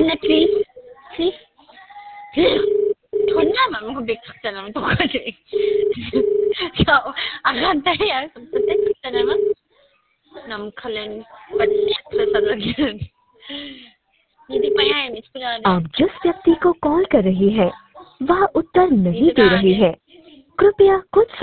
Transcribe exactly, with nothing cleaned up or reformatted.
na please. Please. Wala naman mo bigtak na naman ito kasi. So, agad tayo yan. Pagpatek ka naman. Namkalan panek sa salagyan. Hindi pa yan. It's pala. आप जिस व्यक्ति को call कर रही है वह उत्तर नहीं दे रही है, कृपया कुछ